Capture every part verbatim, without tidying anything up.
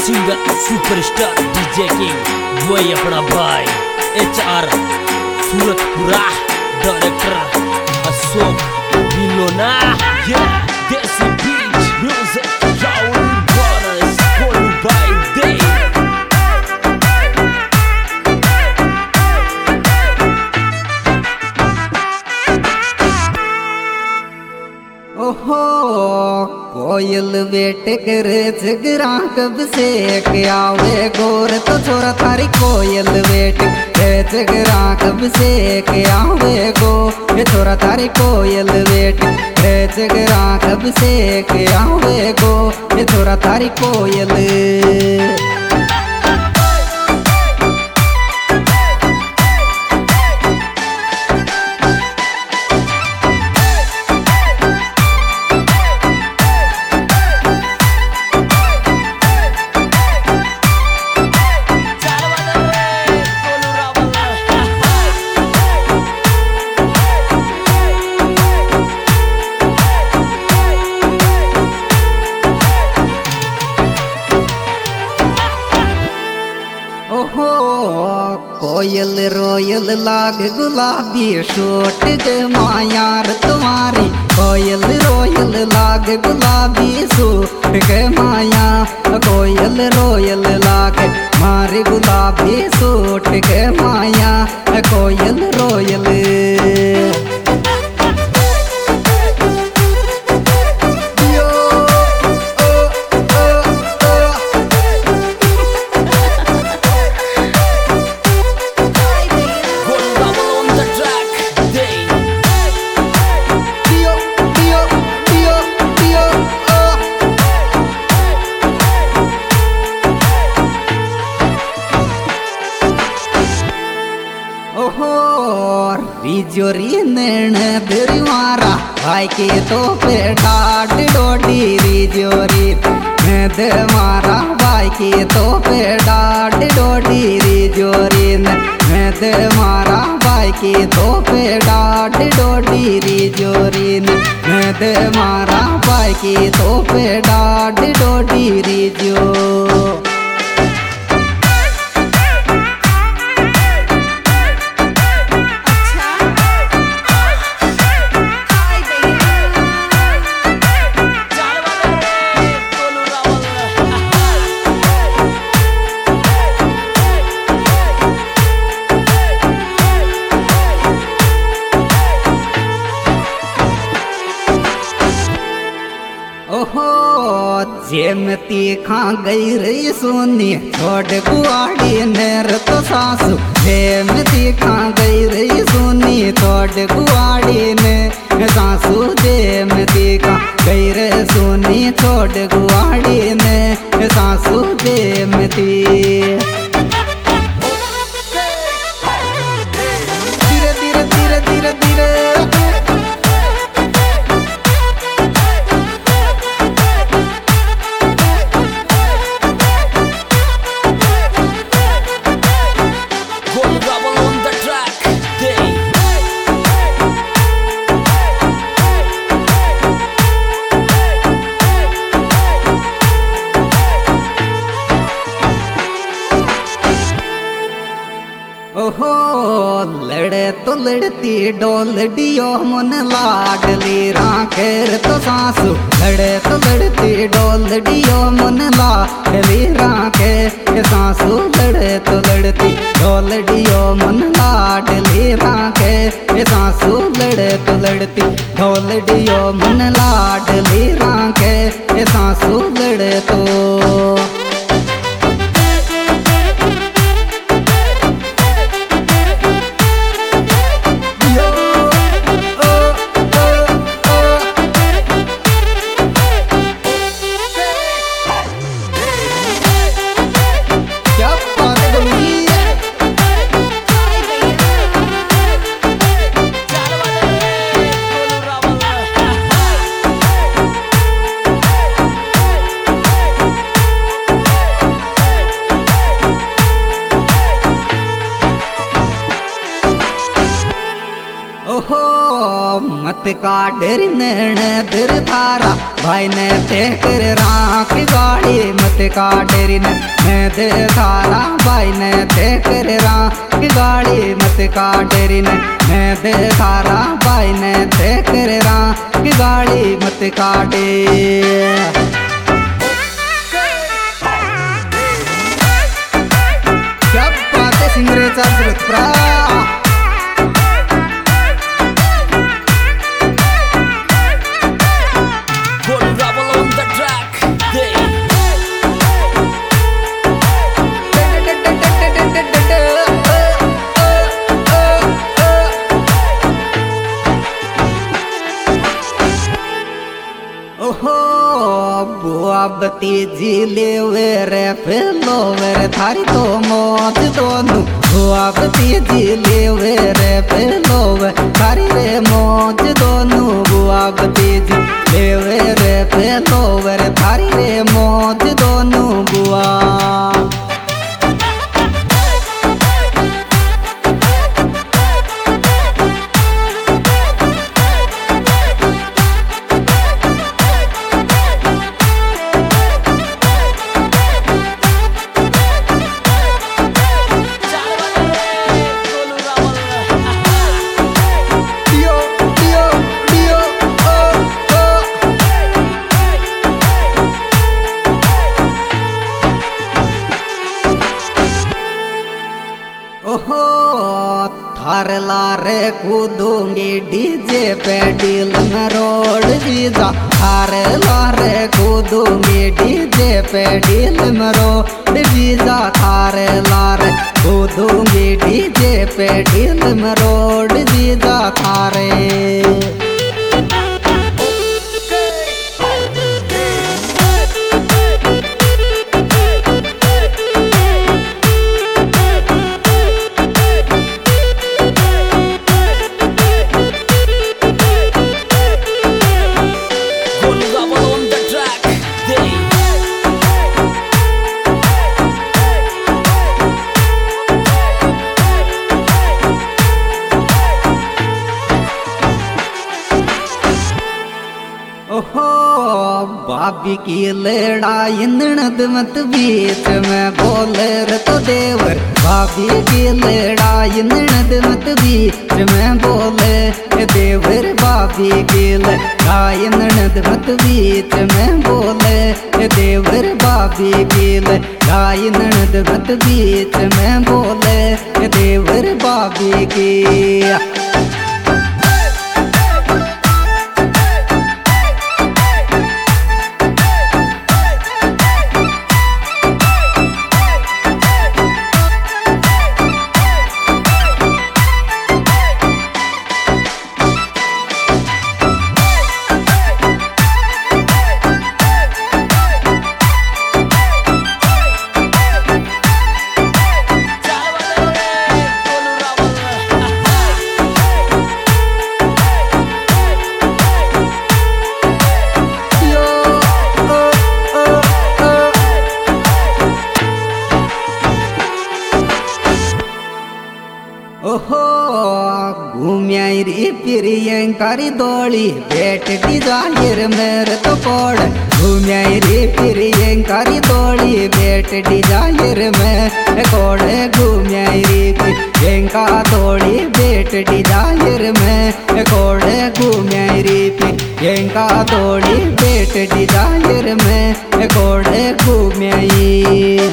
Singer superstar DJ king वही अपना भाई H R Suratpura director Ashok Bilona ये देसी बीच म्यूजिक राउंड बॉनस फॉलो बाय डे ओहो कोयल बेट कर जगरा कब से क्या वे गोर तो छोरा थारी कोयल बेट जगरा कब से क्या वे गो ये छोरा थारी कोयल बेट जगरा कब से क्या वे गो ये छोरा थारी कोयल कोयल रोयल लाग गुलाबी शोट गे मायार तुम्हारी कोयल रोयल लाग गुलाबी सूट गे माया कोयल रोयल लाग मारी गुलाबी सूट गे माया कोयल रोयल जोरी नैन दरिवारा भाई के तो पे डाट डोडी री जोरी दे मारा भाई के तो पे डाट डोडी री जोरी दे मारा भाई के तो पे डाट डोडी री जोरी दे मारा भाई के तो पे डाट डोडी री जो जेमती खा गई रही सोनी छोड़ गुआड़ी नेर तो सासू जेमती खा गई रही सोनी छोड़ गुआड़ी ने सासू जेमती खा गई रे सोनी छोड़ गुआड़ी ने सासू जेमती धीरे धीरे धीरे धीरे धीरे ओहो लड़े तो लड़ती डोल डियो मन लाडली राखेर तो सासू लड़े तो लड़ती डोल डियो मन लाडली राखे सासू लड़े तो लड़ती डोल डियो मन लाडली राखे सासू लड़े तो लड़ती डोल डियो मन लाडली राखे सासू लड़े तो मत का डर नैन दर धारा भाई ने ते कर राख गाड़ी मत मत काटेरी ने मैं दे थारा भाई ने थे कर रा की गाड़ी मत काटेरी ने मैं दे थारा भाई ने थे कर रा की गाड़ी मत काटे। क्या बात है सिंगरे चार्ज प्रा बुआ भतीजी ले रे फेलो रे थारी तो मौत दोनों बुआ भतीजी ले रे फेलो थारी रे मौत दोनों बुआ भतीजी ले रे फेलो रे थारी रे मौत दोनों बुआ। थार लारे कूदूंगी डीजे पे डील में रोड जीजा थार लारे कूदूंगी डीजे पे डील में रोड जीजा थार लारे कूदूंगी डीजे पे डील में रोड जीजा थारे। ओहो भाभी की लड़ाई ननद मत बीच में बोले रे तो देवर भाभी की लड़ाई ननद मत बीच में बोले देवर भाभी की लड़ाई ननद मत बीच में बोले देवर भाभी की लड़ाई ननद मत बीच में बोले देवर भाभी की। ओहो घूमियाई री प्रियंकारी दौड़ी बेट डिजायर मेरे तो कोड घूमियाई री प्रियंकारी दौड़ी बेट डिजायर में कोड घूमियाई री प्रियंका दौड़ी बेट डिजायर में कोड घूमियाई री प्रियंका दौड़ी बेट डिजायर में कोड घूमियाई।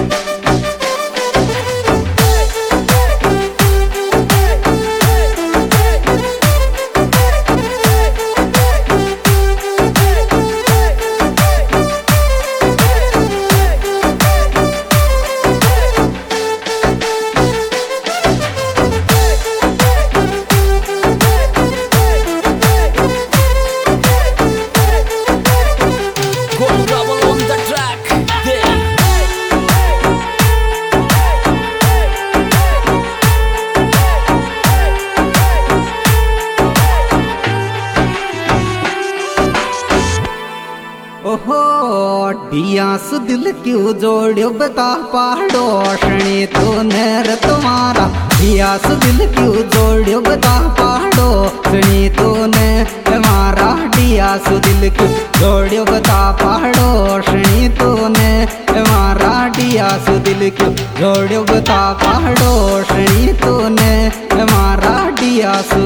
ओहो डियास दिल क्यों जोड़ो बता पहाड़ो शनि तो नर तुम्हारा डियास दिल क्यों जोड़ो बता पहाड़ो शनि तो न तुम्हारा डियास दिल क्यों जोड़ो बता पहाड़ो शनि तो न दिल क्यों जोड़ो बता पहाड़ो श्री तूने मारा डियासू।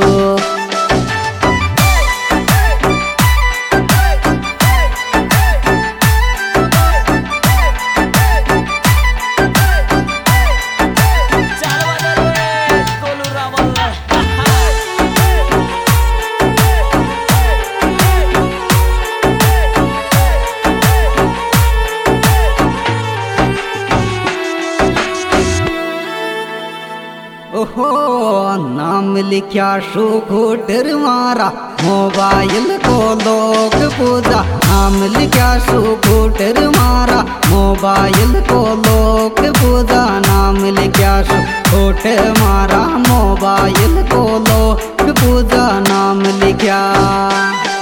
ओहो नाम लिखा सुखोटर मारा मोबाइल को लोग पूजा। नाम लिखा सुखोटर मारा मोबाइल को लोग पूजा। नाम लिखा सुखोटर मारा मोबाइल को लोग पूजा। नाम लिखा